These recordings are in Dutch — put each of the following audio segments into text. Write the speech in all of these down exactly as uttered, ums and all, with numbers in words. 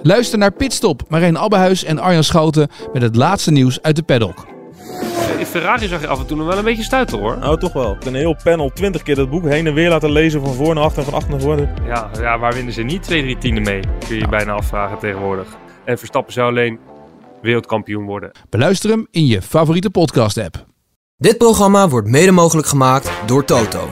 Luister naar Pitstop, Marijn Abbehuis en Arjan Schouten met het laatste nieuws uit de paddock. In Ferrari zag je af en toe nog wel een beetje stuiten, hoor. Nou, toch wel. Een heel panel twintig keer dat boek heen en weer laten lezen van voor naar achter en van achter naar voren. Ja, ja, waar winnen ze niet twee, drie tienden mee? Kun je je bijna afvragen tegenwoordig. En Verstappen zou alleen wereldkampioen worden. Beluister hem in je favoriete podcast-app. Dit programma wordt mede mogelijk gemaakt door Toto.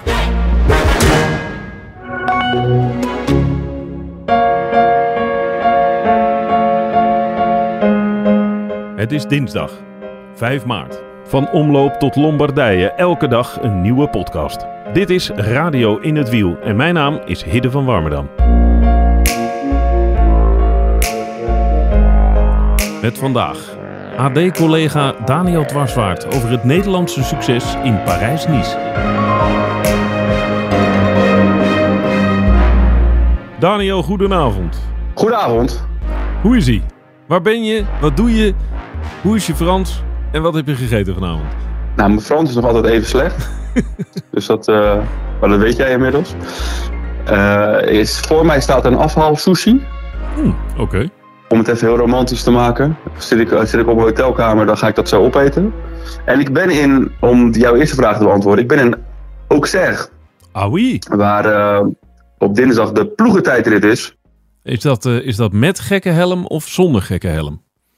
Het is dinsdag, vijf maart. Van omloop tot Lombardije, elke dag een nieuwe podcast. Dit is Radio in het Wiel en mijn naam is Hidde van Warmerdam. Met vandaag A D-collega Daniel Dwarswaard over het Nederlandse succes in Parijs-Nice. Daniel, goedenavond. Goedenavond. Hoe is ie? Waar ben je? Wat doe je? Hoe is je Frans? En wat heb je gegeten vanavond? Nou, mijn Frans is nog altijd even slecht. dus dat, uh, maar dat weet jij inmiddels. Uh, is, voor mij staat een afhaal sushi. Hmm, Oké. Okay. Om het even heel romantisch te maken. Zit ik, zit ik op een hotelkamer, dan ga ik dat zo opeten. En ik ben in, om jouw eerste vraag te beantwoorden, ik ben in Auxerre. Ah oui. Waar uh, op dinsdag de ploegentijdrit is. Is dat, uh, is dat met gekke helm of zonder gekke helm?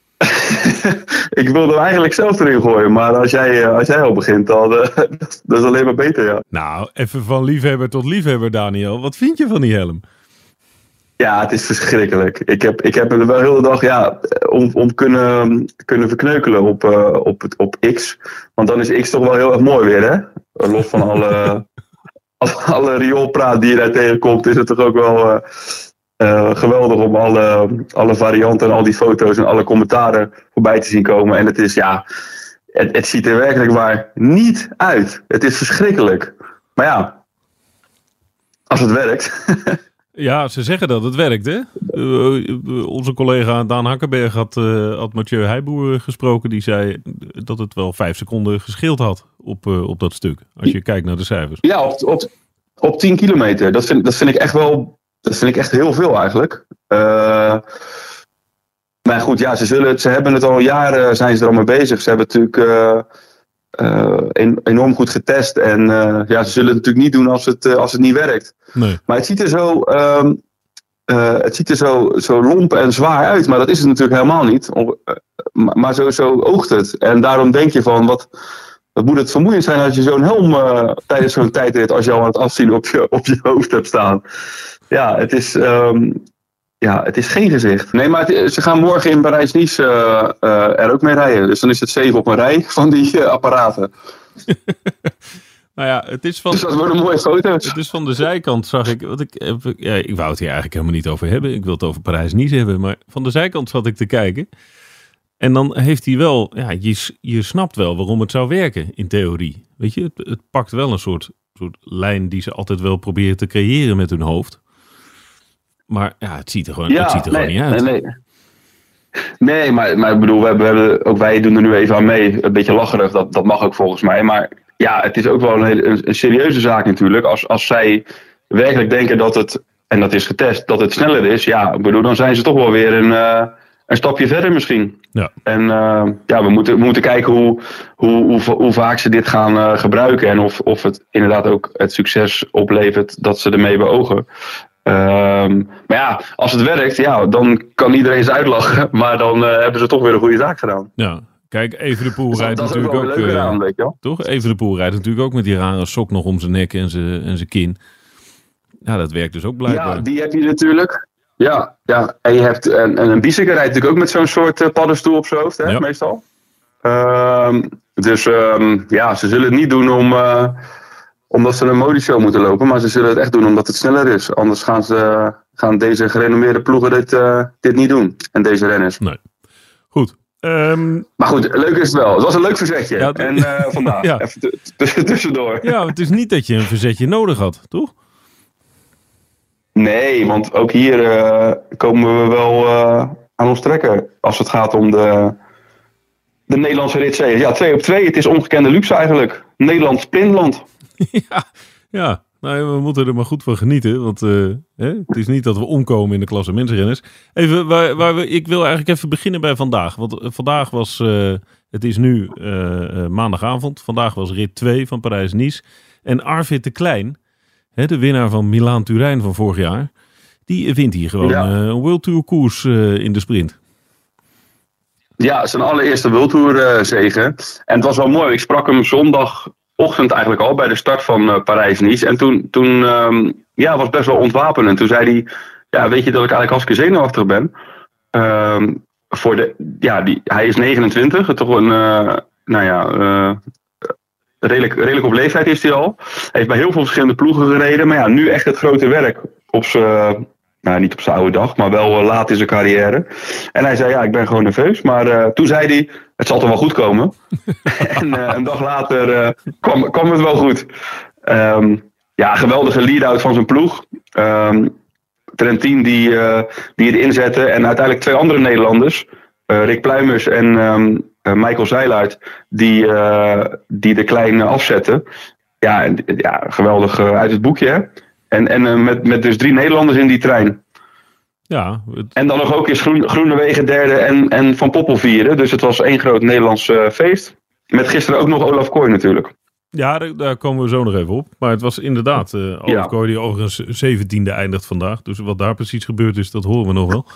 Ik wilde hem eigenlijk zelf erin gooien, maar als jij, uh, als jij al begint, dan uh, dat is alleen maar beter, ja. Nou, even van liefhebber tot liefhebber, Daniel. Wat vind je van die helm? Ja, het is verschrikkelijk. Ik heb, ik heb er wel heel de dag ja, om, om kunnen, kunnen verkneukelen op, uh, op, op X. Want dan is X toch wel heel erg mooi weer, hè? Los van alle, alle rioolpraat die je daar tegenkomt, is het toch ook wel uh, uh, geweldig om alle, alle varianten en al die foto's en alle commentaren voorbij te zien komen. En het is, ja, het, het ziet er werkelijk waar niet uit. Het is verschrikkelijk. Maar ja, als het werkt... Ja, ze zeggen dat het werkt, hè? Uh, onze collega Daan Hakkenberg had, uh, had Mathieu Heijboer gesproken. Die zei dat het wel vijf seconden gescheeld had op, uh, op dat stuk. Als je kijkt naar de cijfers. Ja, op, op, op tien kilometer. Dat vind, dat vind ik echt wel... Dat vind ik echt heel veel eigenlijk. Uh, maar goed, ja, ze, zullen het, ze hebben het al jaren, zijn ze er al mee bezig. Ze hebben natuurlijk uh, uh, en, enorm goed getest. En uh, ja, ze zullen het natuurlijk niet doen als het, uh, als het niet werkt. Nee. Maar het ziet er zo, um, uh, het ziet er zo, zo lomp en zwaar uit. Maar dat is het natuurlijk helemaal niet. Uh, maar zo, zo oogt het. En daarom denk je van, wat, wat moet het vermoeiend zijn als je zo'n helm uh, tijdens zo'n tijdrit, als je al aan het afzien op je, op je hoofd hebt staan. Ja, het is, um, ja, het is geen gezicht. Nee, maar het, ze gaan morgen in Parijs-Nice uh, uh, er ook mee rijden. Dus dan is het zeven op een rij van die uh, apparaten. Nou ja, het is van... Dus dat worden mooie foto's. Het is van de zijkant, zag ik... Wat ik, ja, ik wou het hier eigenlijk helemaal niet over hebben. Ik wil het over Parijs-Nice hebben. Maar van de zijkant zat ik te kijken. En dan heeft hij wel... Ja, je, je snapt wel waarom het zou werken, in theorie. Weet je, het, het pakt wel een soort, soort lijn die ze altijd wel proberen te creëren met hun hoofd. Maar ja, het ziet er gewoon, ja, het ziet er nee, gewoon niet uit. Nee, nee. Nee, maar, maar ik bedoel, we hebben, we hebben, ook wij doen er nu even aan mee. Een beetje lacherig, dat, dat mag ook volgens mij. Maar ja, het is ook wel een, hele, een, een serieuze zaak natuurlijk. Als, als zij werkelijk denken dat het, en dat is getest, dat het sneller is. Ja, ik bedoel, dan zijn ze toch wel weer een, uh, een stapje verder misschien. Ja. En uh, ja, we moeten, we moeten kijken hoe, hoe, hoe, hoe vaak ze dit gaan uh, gebruiken. En of, of het inderdaad ook het succes oplevert dat ze ermee beogen. Um, maar ja, als het werkt, ja, dan kan iedereen ze uitlachen. Maar dan uh, hebben ze toch weer een goede zaak gedaan. Ja, kijk, Evenepoel dus rijdt dat natuurlijk ook... ook uh, aan, weet je wel? Toch? Evenepoel rijdt natuurlijk ook met die rare sok nog om zijn nek en zijn, en zijn kin. Ja, dat werkt dus ook blijkbaar. Ja, die heb je natuurlijk. Ja, ja. En je hebt en, en een Biesiger rijdt natuurlijk ook met zo'n soort uh, paddenstoel op zijn hoofd, hè, ja. meestal. Um, dus um, ja, ze zullen het niet doen om... Uh, omdat ze een modeshow moeten lopen, maar ze zullen het echt doen omdat het sneller is. Anders gaan, ze, gaan deze gerenommeerde ploegen dit, uh, dit niet doen. En deze renners. Nee. Goed. Um... Maar goed, leuk is het wel. Het was een leuk verzetje. Ja, t- en uh, vandaag, ja. even t- t- tussendoor. Ja, het is niet dat je een verzetje nodig had, toch? Nee, want ook hier uh, komen we wel uh, aan ons trekken. Als het gaat om de, de Nederlandse ritzee. Ja, twee op twee. Het is ongekende luxe eigenlijk. Nederland Sprintland. ja, ja, Nou, we moeten er maar goed van genieten. Want uh, hè, het is niet dat we omkomen in de klassementsrenners. Even, waar, waar we, ik wil eigenlijk even beginnen bij vandaag. Want uh, vandaag was, uh, het is nu uh, uh, maandagavond. Vandaag was rit twee van Parijs-Nice. En Arvid de Klein, hè, de winnaar van Milaan-Turijn van vorig jaar, die wint hier gewoon ja. uh, een World Tour koers uh, in de sprint. Ja, zijn allereerste World Tour uh, zege. En het was wel mooi. Ik sprak hem zondagochtend eigenlijk al bij de start van uh, Parijs-Nice. En toen, toen um, ja, was best wel ontwapenend. Toen zei hij, ja, weet je dat ik eigenlijk hartstikke zenuwachtig ben. Um, voor de, ja, die, hij is negenentwintig, toch een, uh, nou ja, uh, redelijk, redelijk op leeftijd is hij al. Hij heeft bij heel veel verschillende ploegen gereden. Maar ja, nu echt het grote werk op zijn... Nou, niet op zijn oude dag, maar wel uh, laat in zijn carrière. En hij zei, ja, ik ben gewoon nerveus. Maar uh, toen zei hij, het zal toch wel goed komen. en uh, een dag later uh, kwam, kwam het wel goed. Um, ja, geweldige lead-out van zijn ploeg. Um, Trentin die, uh, die het inzette. En uiteindelijk twee andere Nederlanders. Uh, Rick Pluimers en um, uh, Michael Zeilaert. Die, uh, die de Klein afzetten. Ja, en, ja geweldig uh, uit het boekje, hè. En, en uh, met, met dus drie Nederlanders in die trein. Ja. Het... En dan nog ook eens Groen, Groenewegen derde en, en Van Poppel vierde. Dus het was één groot Nederlands uh, feest. Met gisteren ook nog Olaf Kooi natuurlijk. Ja, daar, daar komen we zo nog even op. Maar het was inderdaad uh, Olaf ja. Kooi die overigens zeventiende eindigt vandaag. Dus wat daar precies gebeurd is, dat horen we nog wel.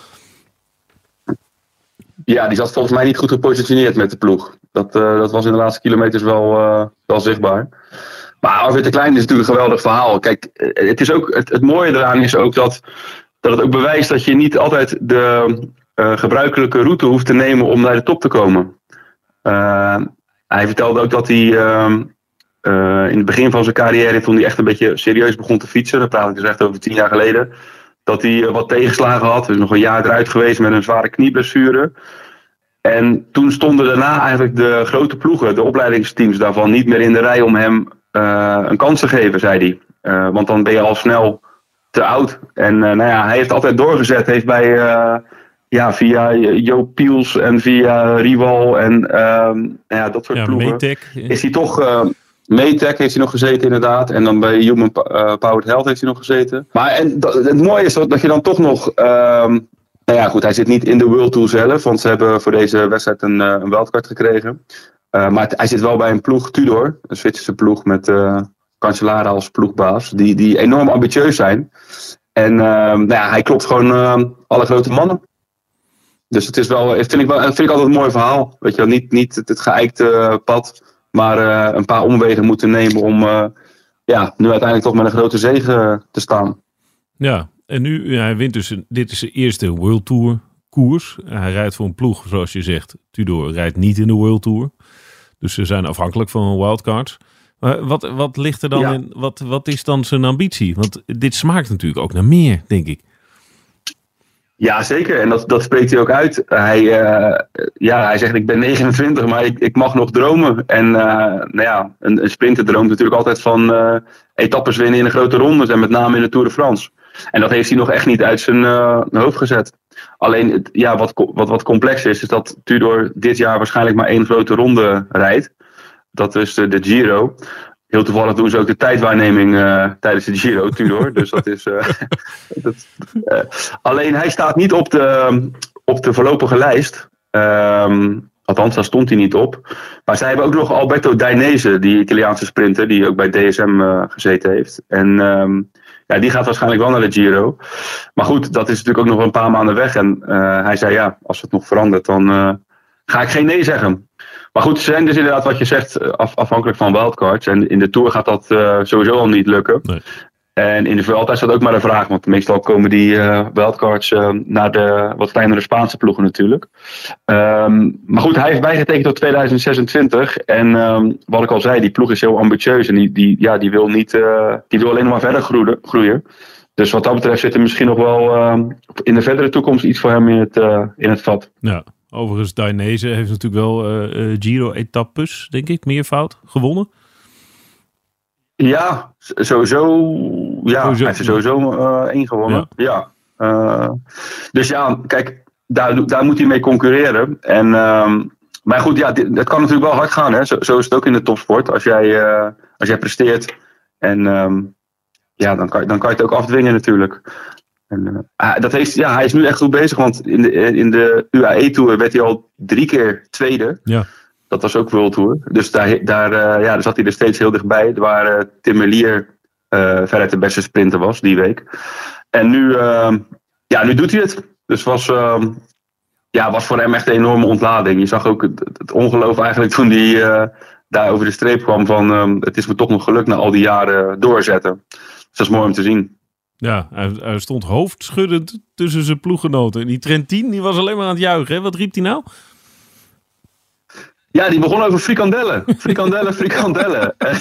Ja, die zat volgens mij niet goed gepositioneerd met de ploeg. Dat, uh, dat was in de laatste kilometers wel, uh, wel zichtbaar. Maar Arvid de Klein is natuurlijk een geweldig verhaal. Kijk, het, is ook, het, het mooie eraan is ook dat, dat het ook bewijst dat je niet altijd de uh, gebruikelijke route hoeft te nemen om naar de top te komen. Uh, hij vertelde ook dat hij uh, uh, in het begin van zijn carrière, toen hij echt een beetje serieus begon te fietsen, dat praat ik dus echt over tien jaar geleden, dat hij uh, wat tegenslagen had. Dus nog een jaar eruit geweest met een zware knieblessure. En toen stonden daarna eigenlijk de grote ploegen, de opleidingsteams daarvan, niet meer in de rij om hem Uh, een kans te geven, zei hij. Uh, want dan ben je al snel te oud. En uh, nou ja, hij heeft altijd doorgezet. Heeft bij, uh, ja, via Joop Piels en via Rival en uh, nou ja, dat soort ja, ploegen. Maytech. Is hij toch... Uh, Maytech heeft hij nog gezeten inderdaad. En dan bij Human uh, Powered Health heeft hij nog gezeten. Maar en, dat, het mooie is dat, dat je dan toch nog... Uh, nou ja, goed, hij zit niet in de World Tour zelf. Want ze hebben voor deze wedstrijd een, uh, een wildcard gekregen. Uh, maar het, hij zit wel bij een ploeg, Tudor, een Zwitserse ploeg met uh, Cancellara als ploegbaas, die, die enorm ambitieus zijn. En uh, nou ja, hij klopt gewoon uh, alle grote mannen. Dus het is wel, vind ik, wel, vind ik altijd een mooi verhaal. Weet je wel, niet, niet het, het geëikte pad, maar uh, een paar omwegen moeten nemen om uh, ja, nu uiteindelijk toch met een grote zege te staan. Ja, en nu, ja, hij wint dus, een, dit is zijn eerste World Tour koers. Hij rijdt voor een ploeg, zoals je zegt. Tudor rijdt niet in de World Tour. Dus ze zijn afhankelijk van wildcards. Maar wat, wat ligt er dan ja. in? Wat, wat is dan zijn ambitie? Want dit smaakt natuurlijk ook naar meer, denk ik. Ja, zeker. En dat, dat spreekt hij ook uit. Hij, uh, ja, hij zegt, ik ben negenentwintig, maar ik, ik mag nog dromen. En uh, nou ja, een, een sprinter droomt natuurlijk altijd van uh, etappes winnen in de grote rondes. En met name in de Tour de France. En dat heeft hij nog echt niet uit zijn uh, hoofd gezet. Alleen, ja, wat, wat, wat complex is, is dat Tudor dit jaar waarschijnlijk maar één grote ronde rijdt. Dat is de, de Giro. Heel toevallig doen ze ook de tijdwaarneming uh, tijdens de Giro, Tudor. Dus dat is... Uh, dat, uh, alleen, hij staat niet op de, op de voorlopige lijst. Um, althans, daar stond hij niet op. Maar zij hebben ook nog Alberto Dainese, die Italiaanse sprinter, die ook bij D S M uh, gezeten heeft. En... Um, Ja, die gaat waarschijnlijk wel naar de Giro. Maar goed, dat is natuurlijk ook nog een paar maanden weg. En uh, hij zei, ja, als het nog verandert, dan uh, ga ik geen nee zeggen. Maar goed, ze zijn dus inderdaad wat je zegt, af, afhankelijk van wildcards. En in de Tour gaat dat uh, sowieso al niet lukken. Nee. En in de Vuelta is dat ook maar een vraag. Want meestal komen die uh, wildcards uh, naar de wat kleinere Spaanse ploegen natuurlijk. Um, maar goed, hij heeft bijgetekend tot tweeduizend zesentwintig. En um, wat ik al zei, die ploeg is heel ambitieus. En die, die, ja, die, wil, niet, uh, die wil alleen nog maar verder groeien, groeien. Dus wat dat betreft zit er misschien nog wel uh, in de verdere toekomst iets voor hem in het, uh, in het vat. Ja, overigens Dainese heeft natuurlijk wel uh, uh, Giro-etappes, denk ik, meervoud gewonnen. Ja, sowieso. Ja, sowieso. Hij heeft er sowieso uh, één gewonnen. Ja. ja. Uh, dus ja, kijk, daar, daar moet hij mee concurreren. En, uh, maar goed, ja, dit, het kan natuurlijk wel hard gaan. Hè? Zo, zo is het ook in de topsport. Als jij, uh, als jij presteert en um, ja, dan kan, dan kan je het ook afdwingen natuurlijk. En, uh, dat heeft, ja, hij is nu echt goed bezig, want in de, in de U A E-tour werd hij al drie keer tweede. Ja. Dat was ook World Tour. Dus daar, daar, uh, ja, daar zat hij er steeds heel dichtbij. Waar uh, Tim Merlier uh, veruit de beste sprinter was die week. En nu, uh, ja, nu doet hij het. Dus was, uh, ja, was voor hem echt een enorme ontlading. Je zag ook het, het ongeloof eigenlijk toen hij uh, daar over de streep kwam van uh, het is me toch nog gelukt na al die jaren doorzetten. Dus dat is mooi om te zien. Ja, hij, hij stond hoofdschuddend tussen zijn ploeggenoten. En die Trentin, die was alleen maar aan het juichen. Hè? Wat riep hij nou? Ja, die begon over frikandellen. Frikandellen, frikandellen. En,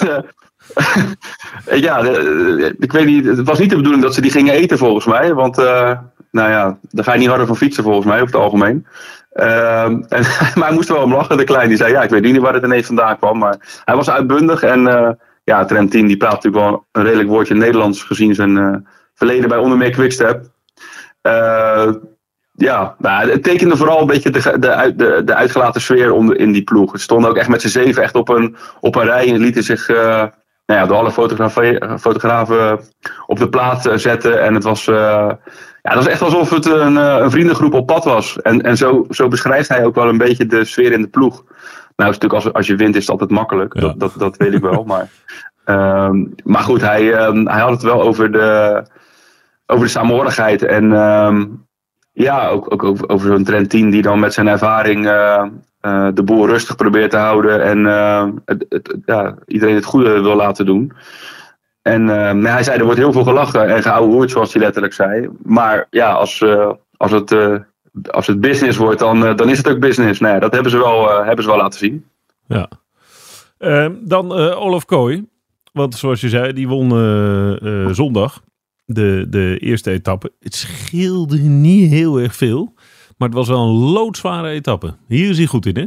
uh, ja, de, ik weet niet, het was niet de bedoeling dat ze die gingen eten volgens mij. Want, uh, nou ja, daar ga je niet harder van fietsen volgens mij, over het algemeen. Uh, en, maar hij moest er wel om lachen, de klein. Die zei, ja, ik weet niet waar het ineens vandaan kwam. Maar hij was uitbundig. En uh, ja, Trentin, die praat natuurlijk wel een redelijk woordje Nederlands gezien zijn uh, verleden bij onder meer Quickstep. Uh, Ja, nou, het tekende vooral een beetje de, de, de, de uitgelaten sfeer onder, in die ploeg. Het stonden ook echt met z'n zeven echt op een, op een rij en lieten zich uh, nou ja, door alle fotografen, fotografen op de plaat uh, zetten. En het was, uh, ja, het was echt alsof het een, een vriendengroep op pad was. En, en zo, zo beschrijft hij ook wel een beetje de sfeer in de ploeg. Nou, is natuurlijk als, als je wint is het altijd makkelijk, ja. dat, dat, dat weet ik wel. Maar, um, maar goed, hij, um, hij had het wel over de, over de saamhorigheid en... Um, Ja, ook, ook over, over zo'n Trentin die dan met zijn ervaring uh, uh, de boel rustig probeert te houden. En uh, het, het, ja, iedereen het goede wil laten doen. En uh, nou, hij zei, er wordt heel veel gelachen en geouwehoerd, zoals hij letterlijk zei. Maar ja, als, uh, als, het, uh, als het business wordt, dan, uh, dan is het ook business. Nou ja, dat hebben ze wel, uh, hebben ze wel laten zien. Ja. Uh, dan uh, Olaf Kooi. Want zoals je zei, die won uh, uh, zondag. De, de eerste etappe. Het scheelde niet heel erg veel. Maar het was wel een loodzware etappe. Hier is hij goed in, hè?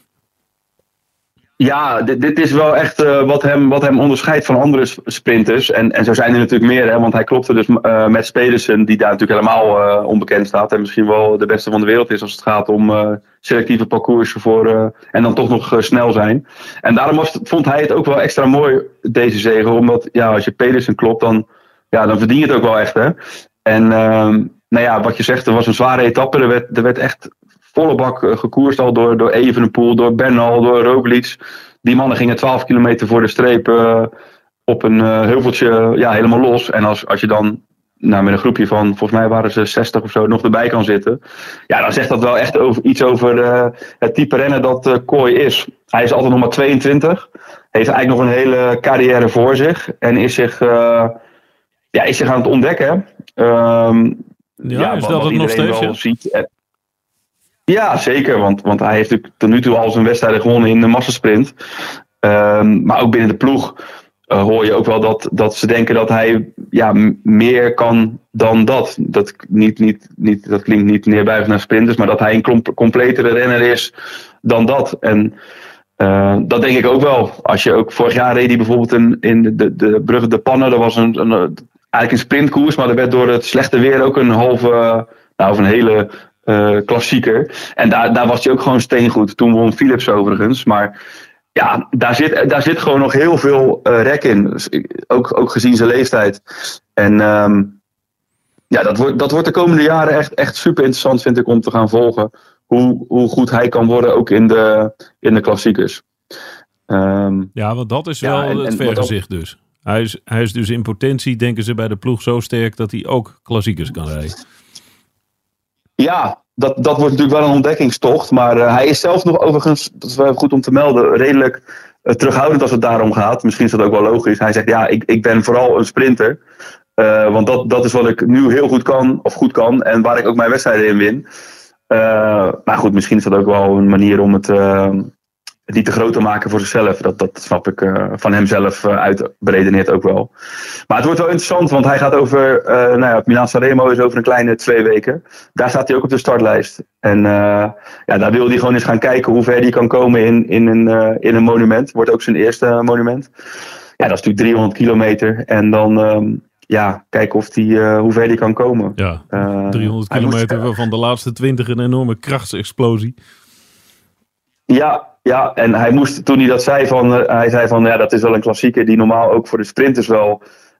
Ja, dit, dit is wel echt uh, wat, hem, wat hem onderscheidt van andere sprinters. En, en zo zijn er natuurlijk meer, hè, want hij klopte dus uh, met Pedersen, die daar natuurlijk helemaal uh, onbekend staat. En misschien wel de beste van de wereld is als het gaat om uh, selectieve parcoursen voor, uh, en dan toch nog uh, snel zijn. En daarom was, vond hij het ook wel extra mooi, deze zege. Omdat ja, als je Pedersen klopt, dan... Ja, dan verdien je het ook wel echt, hè. En uh, nou ja, wat je zegt, er was een zware etappe. Er werd, er werd echt volle bak uh, gekoerst al door, door Evenepoel, door Bernal, door Roglic. Die mannen gingen twaalf kilometer voor de streep uh, op een uh, heuveltje ja, helemaal los. En als, als je dan nou, met een groepje van, volgens mij waren ze zestig of zo, nog erbij kan zitten. Ja, dan zegt dat wel echt over, iets over uh, het type renner dat uh, Kooi is. Hij is altijd nog maar tweeëntwintig. Heeft eigenlijk nog een hele carrière voor zich. En is zich... Uh, Ja, is zich aan het ontdekken. Um, ja, ja, is wat, dat wat het nog steeds? Ja? Ziet. Ja, zeker. Want, want hij heeft natuurlijk tot nu toe al zijn wedstrijden gewonnen in de massasprint. Um, maar ook binnen de ploeg uh, hoor je ook wel dat, dat ze denken dat hij ja, m- meer kan dan dat. Dat, niet, niet, niet, dat klinkt niet neerbuigend naar sprinters, maar dat hij een klomp- completere renner is dan dat. En uh, dat denk ik ook wel. Als je ook vorig jaar reed hij bijvoorbeeld in, in de, de, de Brugge de Pannen. Dat was een, een, eigenlijk een sprintkoers, maar er werd door het slechte weer ook een halve, nou of een hele uh, klassieker. En daar, daar was hij ook gewoon steengoed. Toen won Philips overigens, maar ja, daar zit, daar zit gewoon nog heel veel uh, rek in. Dus, ook, ook gezien zijn leeftijd. En um, ja, dat wordt, dat wordt de komende jaren echt, echt super interessant, vind ik, om te gaan volgen. Hoe, hoe goed hij kan worden, ook in de, in de klassiekers. Um, ja, want dat is wel ja, en, het vergezicht dus. Hij is, hij is dus in potentie, denken ze bij de ploeg, zo sterk dat hij ook klassiekers kan rijden. Ja, dat, dat wordt natuurlijk wel een ontdekkingstocht. Maar uh, hij is zelf nog overigens, dat is wel goed om te melden, redelijk uh, terughoudend als het daarom gaat. Misschien is dat ook wel logisch. Hij zegt, ja, ik, ik ben vooral een sprinter. Uh, want dat, dat is wat ik nu heel goed kan, of goed kan. En waar ik ook mijn wedstrijden in win. Uh, maar goed, misschien is dat ook wel een manier om het... Uh, het niet te groot te maken voor zichzelf. Dat, dat snap ik uh, van hemzelf uh, uit beredeneerd ook wel. Maar het wordt wel interessant, want hij gaat over... Uh, nou ja, Milaan-San Remo is over een kleine twee weken. Daar staat hij ook op de startlijst. En uh, ja, daar wil hij gewoon eens gaan kijken hoe ver hij kan komen in, in, een, uh, in een monument. Wordt ook zijn eerste monument. Ja, dat is natuurlijk driehonderd kilometer. En dan... Um, ja, kijken of die, uh, hoe ver hij kan komen. Ja, uh, driehonderd kilometer moest, waarvan de laatste twintig een enorme krachtsexplosie. Ja, ja, en hij moest, toen hij dat zei, van, uh, hij zei van, ja, dat is wel een klassieker die normaal ook voor de sprinters wel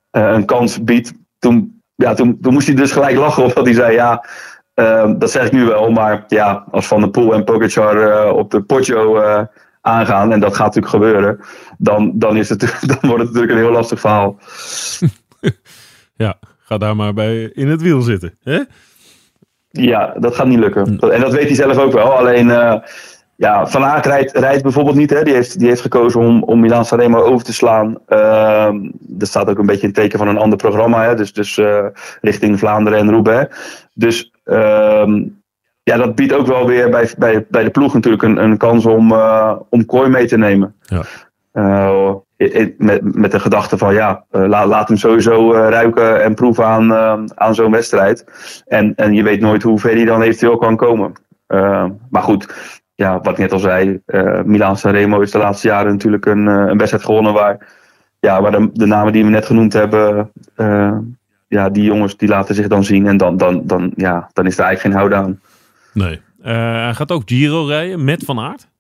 uh, een kans biedt. Toen, ja, toen, toen moest hij dus gelijk lachen, omdat hij zei, ja, uh, dat zeg ik nu wel. Maar ja, als Van der Poel en Pogacar uh, op de Poggio uh, aangaan, en dat gaat natuurlijk gebeuren, dan, dan, is het, dan wordt het natuurlijk een heel lastig verhaal. Ja, ga daar maar bij in het wiel zitten, hè? Ja, dat gaat niet lukken. En dat weet hij zelf ook wel. Alleen, uh, ja, Van Aert rijdt, rijdt bijvoorbeeld niet. Hè. Die, heeft, die heeft gekozen om, om Milaan-San Remo over te slaan. Uh, dat staat ook een beetje in het teken van een ander programma. Hè. Dus, dus uh, richting Vlaanderen en Roubaix. Dus uh, ja, dat biedt ook wel weer bij, bij, bij de ploeg natuurlijk een, een kans om, uh, om Kooi mee te nemen. Ja. Uh, met, met de gedachte van ja, uh, la, laat hem sowieso uh, ruiken en proeven aan, uh, aan zo'n wedstrijd. En, en je weet nooit hoe ver hij dan eventueel kan komen. Uh, maar goed, ja, wat ik net al zei, uh, Milaan-San Remo is de laatste jaren natuurlijk een, uh, een wedstrijd gewonnen waar, ja, waar de, de namen die we net genoemd hebben, uh, ja, die jongens die laten zich dan zien. En dan, dan, dan, ja, dan is er eigenlijk geen houden aan. Nee. Uh, hij gaat ook Giro rijden met Van Aert?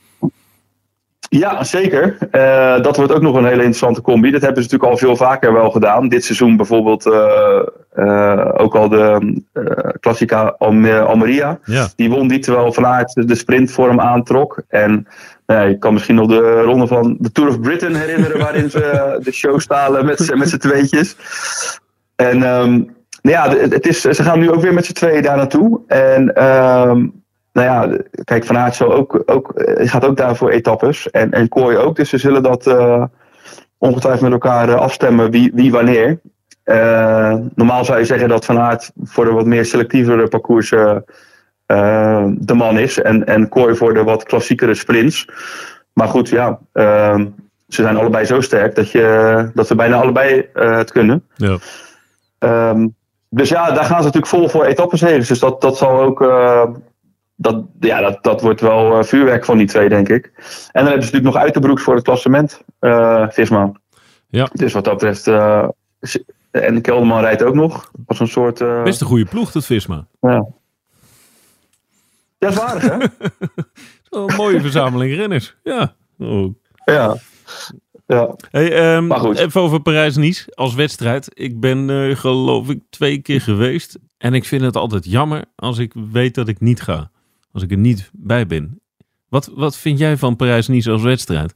Ja, zeker. Uh, dat wordt ook nog een hele interessante combi. Dat hebben ze natuurlijk al veel vaker wel gedaan. Dit seizoen bijvoorbeeld uh, uh, ook al de uh, Classica Alme- Almeria. Ja. Die won die terwijl Van Aert de sprint voor hem aantrok. En uh, ik kan misschien nog de ronde van de Tour of Britain herinneren waarin ze uh, de show stalen met, met z'n tweetjes. En um, nou ja, het is, ze gaan nu ook weer met z'n tweeën daar naartoe. En um, nou ja, kijk, Van Aert zal ook, ook, gaat ook daar voor etappes. En, en Kooi ook. Dus ze zullen dat uh, ongetwijfeld met elkaar uh, afstemmen wie, wie wanneer. Uh, normaal zou je zeggen dat Van Aert voor de wat meer selectievere parcoursen uh, de man is. En, en Kooi voor de wat klassiekere sprints. Maar goed, ja. Uh, ze zijn allebei zo sterk dat, je, dat we bijna allebei uh, het kunnen. Ja. Um, dus ja, daar gaan ze natuurlijk vol voor etappenzegers. Dus dat, dat zal ook... Uh, Dat, ja, dat, dat wordt wel uh, vuurwerk van die twee, denk ik. En dan hebben ze natuurlijk nog Uiterbroeks voor het klassement, uh, Visma. Ja. Dus wat dat betreft... Uh, en Kelderman rijdt ook nog. Als een soort... Uh, Best een goede ploeg, dat Visma. Ja, ja, is waardig, hè? Een mooie verzameling renners. Ja. Oh. Ja. Ja. Hey, um, Maar goed. Even over Parijs-Nice als wedstrijd. Ik ben uh, geloof ik twee keer geweest. En ik vind het altijd jammer als ik weet dat ik niet ga. Als ik er niet bij ben. Wat, wat vind jij van Parijs-Nice als wedstrijd?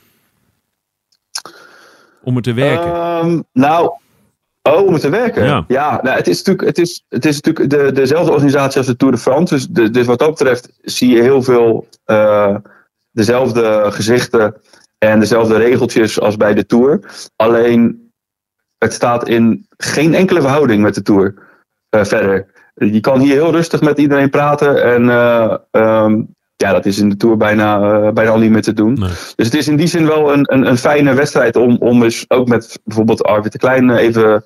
Om er te werken. Um, nou, oh, om er te werken? Ja, ja nou, het is natuurlijk, het is, het is natuurlijk de, dezelfde organisatie als de Tour de France. Dus, de, dus wat dat betreft zie je heel veel uh, dezelfde gezichten en dezelfde regeltjes als bij de Tour. Alleen, het staat in geen enkele verhouding met de Tour uh, verder. Je kan hier heel rustig met iedereen praten. En uh, um, ja, dat is in de Tour bijna, uh, bijna al niet meer te doen. Nee. Dus het is in die zin wel een, een, een fijne wedstrijd om, om dus ook met bijvoorbeeld Arvid de Klein even,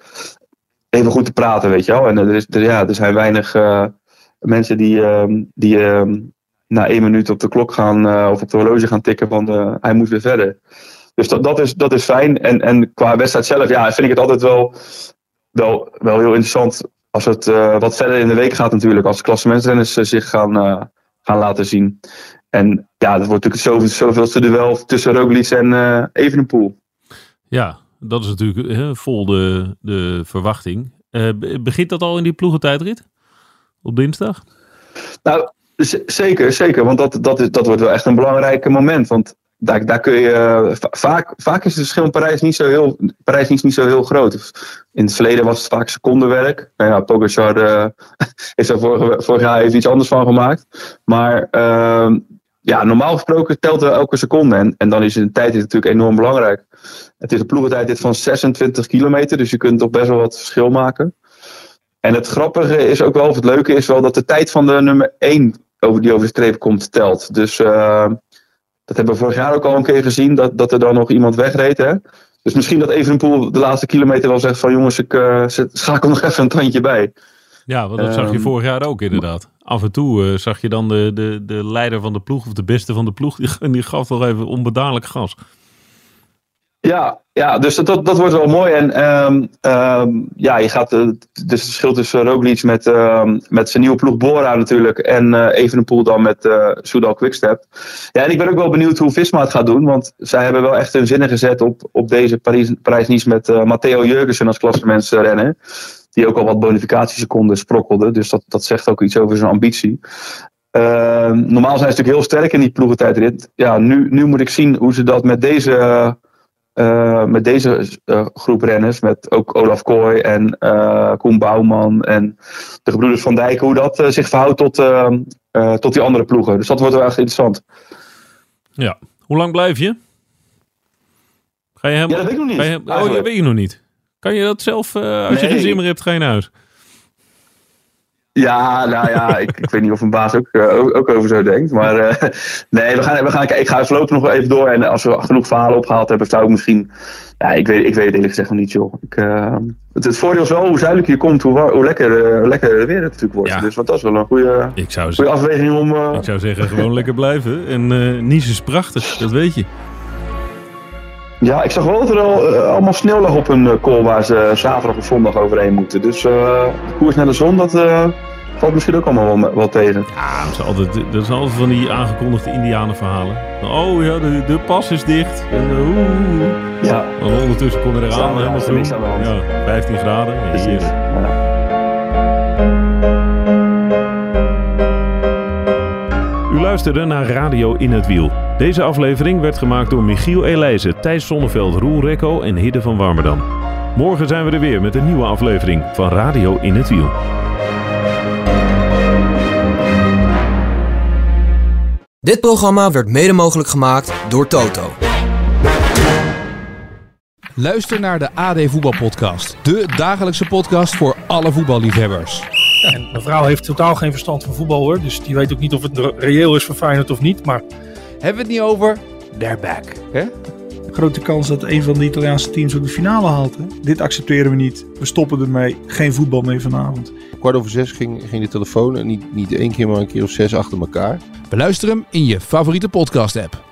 even goed te praten, weet je wel. En er, is, er, ja, er zijn weinig uh, mensen die, um, die um, na één minuut op de klok gaan uh, of op de horloge gaan tikken van uh, hij moet weer verder. Dus dat, dat, is, dat is fijn. En, en qua wedstrijd zelf, ja, vind ik het altijd wel, wel, wel heel interessant als het uh, wat verder in de week gaat natuurlijk. Als klassementsrenners uh, zich gaan, uh, gaan laten zien. En ja, dat wordt natuurlijk zoveel, zoveelste duel tussen Roglic en uh, Evenepoel. Ja, dat is natuurlijk he, vol de, de verwachting. Uh, begint dat al in die ploegentijdrit? Op dinsdag? Nou, z- zeker, zeker. Want dat, dat, is, dat wordt wel echt een belangrijk moment. Want daar, daar kun je... Uh, va- vaak, vaak is het verschil in Parijs niet zo heel, Parijs niet, niet zo heel groot. In het verleden was het vaak secondenwerk. Nou ja, Pogacar uh, heeft daar vorig, vorig jaar even iets anders van gemaakt. Maar uh, ja, normaal gesproken telt er elke seconde. En, en dan is een tijd natuurlijk enorm belangrijk. Het is een ploegentijd van zesentwintig kilometer. Dus je kunt toch best wel wat verschil maken. En het grappige is ook wel, of het leuke is wel, dat de tijd van de nummer één over die over de streep komt telt. Dus uh, dat hebben we vorig jaar ook al een keer gezien, dat, dat er dan nog iemand wegreed. Hè? Dus misschien dat Evenepoel de laatste kilometer wel zegt van jongens, ik uh, schakel nog even een tandje bij. Ja, want dat um, zag je vorig jaar ook inderdaad. Af en toe uh, zag je dan de, de, de leider van de ploeg of de beste van de ploeg, die, die gaf toch even onbedaarlijk gas. Ja, ja, dus dat, dat, dat wordt wel mooi. En um, um, ja, je gaat uh, dus het verschil tussen Roglic met, uh, met zijn nieuwe ploeg Bora natuurlijk. En uh, Evenepoel dan met uh, Soudal Quickstep. Ja, en ik ben ook wel benieuwd hoe Visma het gaat doen. Want zij hebben wel echt hun zinnen gezet op, op deze Parijs, Parijs-Nice met uh, Matteo Jurgensen als klassementsrenner. Die ook al wat bonificatieseconden sprokkelde. Dus dat, dat zegt ook iets over zijn ambitie. Uh, normaal zijn ze natuurlijk heel sterk in die ploegentijdrit. Ja, nu, nu moet ik zien hoe ze dat met deze... Uh, Uh, met deze uh, groep renners, met ook Olaf Kooi en uh, Koen Bouwman en de gebroeders Van Dijk, hoe dat uh, zich verhoudt tot, uh, uh, tot die andere ploegen. Dus dat wordt wel echt interessant. Ja, hoe lang blijf je? Ga je helemaal... Ja, dat weet ik nog niet. Ga je... Oh, dat weet je nog niet. Kan je dat zelf, uh, als nee. je geen zin meer hebt, ga je naar huis? Ja, nou ja, ik, ik weet niet of mijn baas ook, uh, ook, ook over zo denkt. Maar uh, nee, we gaan, we gaan, ik ga voorlopig nog even door. En als we genoeg verhalen opgehaald hebben, zou ik misschien... Ja, ik weet, ik weet het eerlijk gezegd nog niet, joh. Ik, uh, het, het voordeel is wel, hoe zuidelijker je komt, hoe, hoe lekker, uh, lekker weer het natuurlijk wordt. Ja. Dus want dat is wel een goede, ik zou goede afweging om... Uh... Ik zou zeggen, gewoon lekker blijven. En uh, Nice is prachtig, dat weet je. Ja, ik zag wel dat er al uh, allemaal sneeuw lag op een uh, call waar ze uh, zaterdag of zondag overheen moeten. Dus uh, de koers naar de zon, dat uh, valt misschien ook allemaal wel, wel tegen. Ja, dat is altijd, dat zijn altijd van die aangekondigde indianenverhalen. Oh ja, de, de pas is dicht. En, uh, oeh. Ja. En ondertussen kom je eraan. Ja, helemaal niks aan de hand. Ja, vijftien graden. Precies. Ja. U luisterde naar Radio In het Wiel. Deze aflevering werd gemaakt door Michiel Elijzen, Thijs Sonneveld, Roel Rekko en Hidde van Warmerdam. Morgen zijn we er weer met een nieuwe aflevering van Radio In het Wiel. Dit programma werd mede mogelijk gemaakt door Toto. Luister naar de A D Voetbalpodcast. De dagelijkse podcast voor alle voetballiefhebbers. Ja, en mijn vrouw heeft totaal geen verstand van voetbal hoor. Dus die weet ook niet of het reëel is voor Feyenoord of niet. Maar hebben we het niet over? They're back. Hè? Grote kans dat een van de Italiaanse teams ook de finale haalt. Hè? Dit accepteren we niet. We stoppen ermee. Geen voetbal meer vanavond. Kwart over zes ging, ging de telefoon. En niet, niet één keer, maar een keer of zes achter elkaar. Beluister hem in je favoriete podcast app.